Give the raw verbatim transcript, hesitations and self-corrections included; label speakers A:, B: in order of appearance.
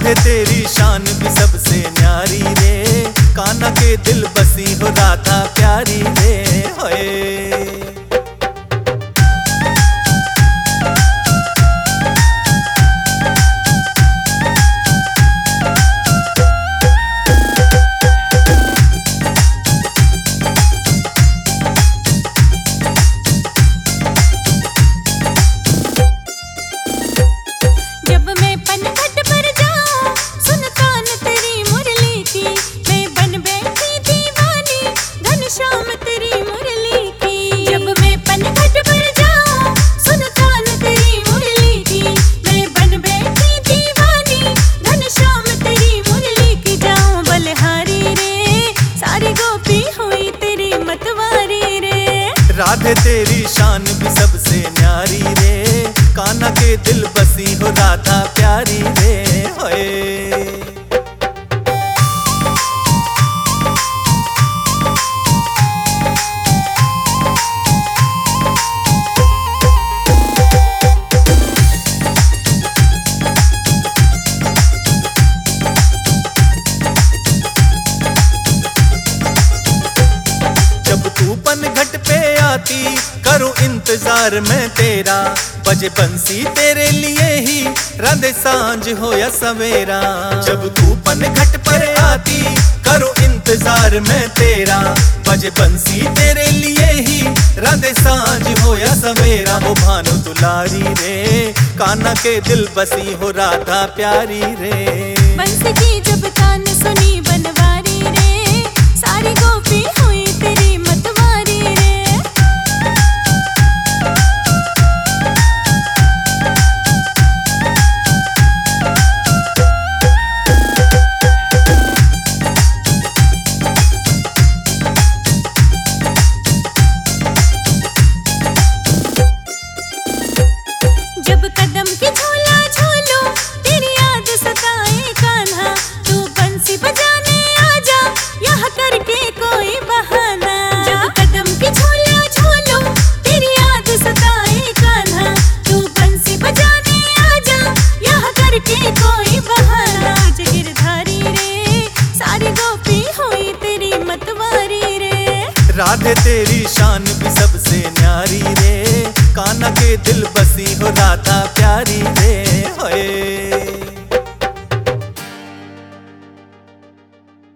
A: राधे तेरी शान भी सबसे न्यारी रे, कान्हा के दिल बसी हो राधा प्यारी रे। होए राधे तेरी शान भी सबसे न्यारी रे, कान्हा के दिल बसी हो राधा प्यारी रे। होए जब तू पनघट पे आती करूं इंतजार मैं तेरा, बजे बंसी तेरे लिए ही राधे सांझ हो या सवेरा। जब तू पनघट पर आती करूं इंतजार मैं तेरा, बजे बंसी तेरे लिए ही राधे सांझ हो या सवेरा। वो भानु दुलारी रे, कान्हा के दिल बसी हो राधा प्यारी रे।
B: बंसी की जब तान सुनी बनवारी रे, सारी गोपी हुई तेरी मतवारी रे। जब कदम की झोला झोलो तेरी याद सताए कान्हा, तू बंसी बजाने आजा यहाँ करके कोई बहाना। जब कदम की झोला झोलो तेरी याद सताए कान्हा, तू बंसी बजाने आजा यहाँ करके कोई बहाना। गिरधारी रे, सारी गोपी हुई तेरी मतवारी रे।
A: राधे तेरी शान भी सबसे न्यारी रे, कान्हा के दिल बसी हो राधा प्यारी रे।